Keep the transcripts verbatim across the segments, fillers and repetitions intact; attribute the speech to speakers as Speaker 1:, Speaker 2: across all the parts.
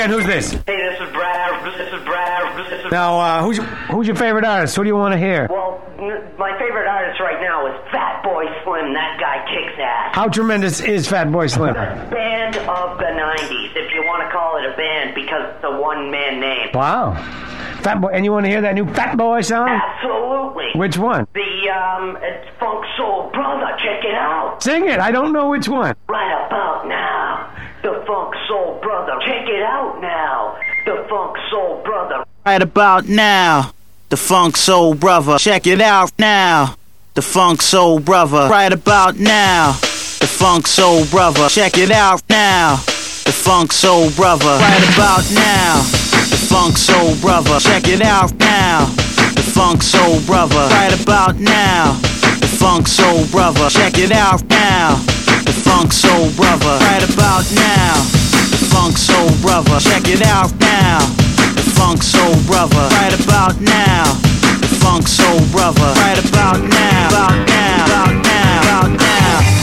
Speaker 1: again, who's this?
Speaker 2: Hey, this is Brad. This is Brad. This is...
Speaker 1: Now, uh, who's your, who's your favorite artist? Who do you want to hear?
Speaker 2: Well, n- my favorite artist right now is Fatboy Slim. That guy kicks ass.
Speaker 1: How tremendous is Fatboy Slim?
Speaker 2: The band of the nineties, if you want to call it a band, because it's a one-man name.
Speaker 1: Wow. Fatboy, and you want to hear that new Fatboy song?
Speaker 2: Absolutely.
Speaker 1: Which one?
Speaker 2: The, um, it's Funk Soul Brother. Check it out.
Speaker 1: Sing it. I don't know which one.
Speaker 2: Right about now, the Funk Soul Brother. Check it out now, the Funk Soul Brother.
Speaker 3: Right about now, the Funk Soul Brother. Check it out now, the Funk Soul Brother. Right about now, the Funk Soul Brother. Check it out now, the Funk Soul Brother. Right about now, the Funk Soul Brother. Check it out now, the Funk Soul Brother. Right about now, the Funk Soul Brother. Check it out now, the Funk Soul Brother. Right about now, the Funk Soul Brother. Check it out now, the Funk Soul Brother. Right about now, the Funk Soul Brother. Right about now, about now, about now, about now.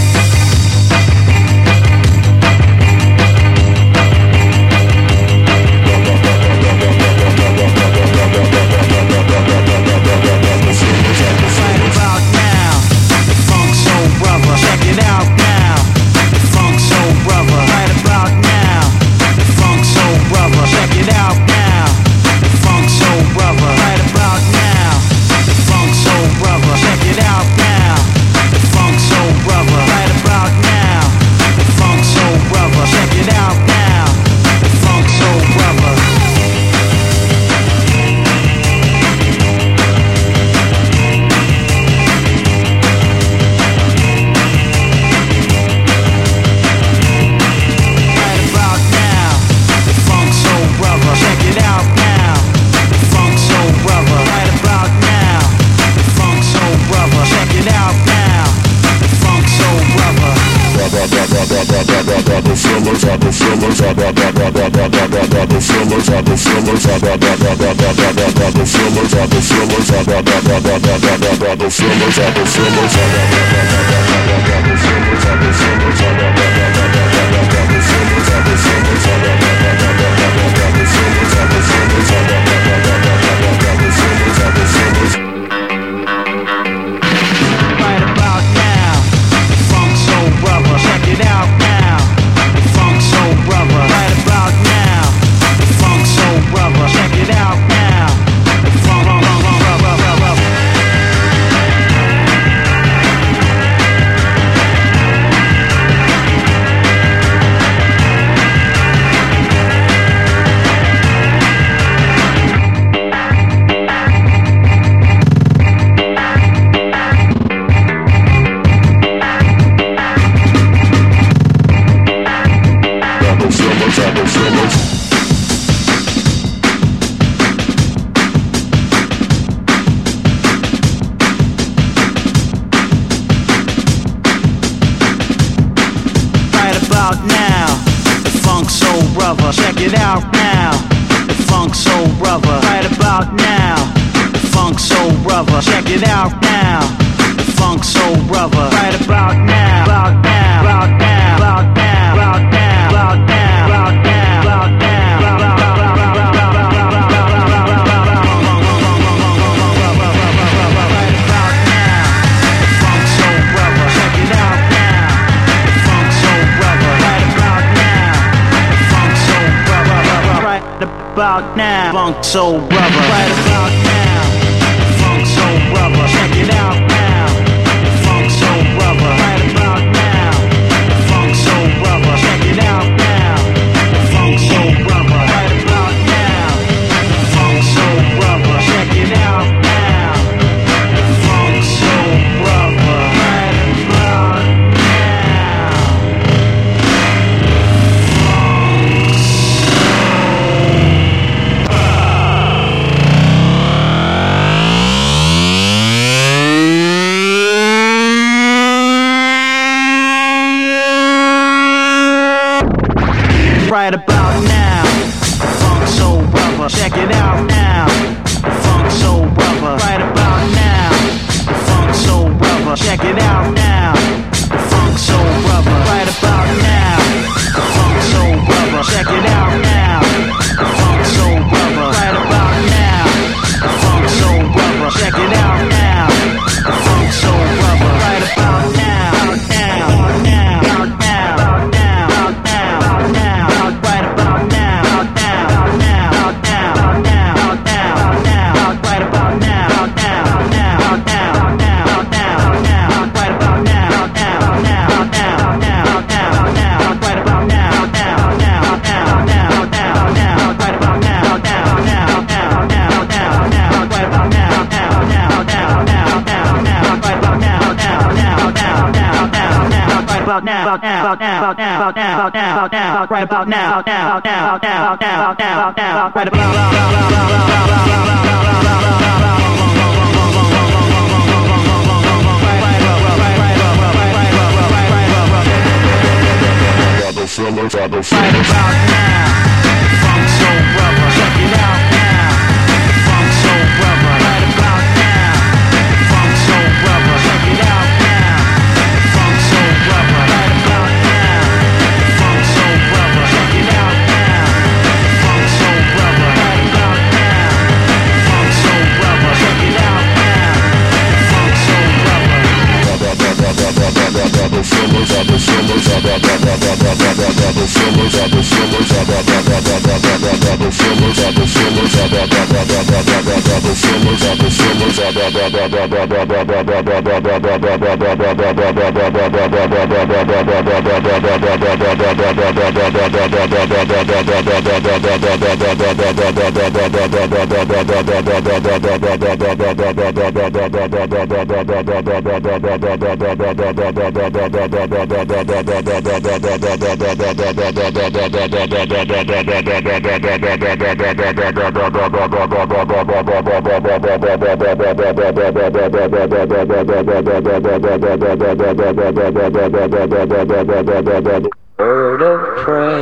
Speaker 3: Right about now, the Funk Soul Brother. Check it out now, the Funk Soul Brother. Right about now, the Funk Soul Brother. Check it out now, the Funk Soul Brother. Right about now, the Funk Soul Brother. Check it out now, the Funk Soul Brother. Right about now, the Funk Soul Brother. Check it out now, the Funk Soul Brother. Check it out now, the Funk Soul Brother. Right about now, the Funk Soul Brother. Check it out now, the Funk Soul Brother. Right about now, about now, about now, about now, about now, about now, about now, about now. About now, Funk Soul Brother. Right about now, Funk Soul Brother. Check it out now, Funk Soul Brother. Right about now, Funk Soul Brother. Check it out now, Funk Soul Brother. Right about now, Funk Soul Brother. Check it out now, Funk Soul Brother. Right about now, Funk Soul. about now, about now, about now, about now, about now, about now, about now, right about now, about now, about now, about now, about now, about now, about now, right
Speaker 4: Fillers, I go
Speaker 3: right about now, Funk Soul Brother, check it out now, Funk Soul Brother, right about now, Funk Soul Brother, check it out now, Funk Soul Brother, right about now, Funk Soul Brother, check it out now, Funk Soul Brother, right about now, Funk Soul Brother, check it out now, Funk Soul Brother.
Speaker 4: the fillers, I go fillers, I go the fillers, I go fillers, I go the fillers, I go fillers, I go the fillers, I go fillers, I
Speaker 2: Bird of prey.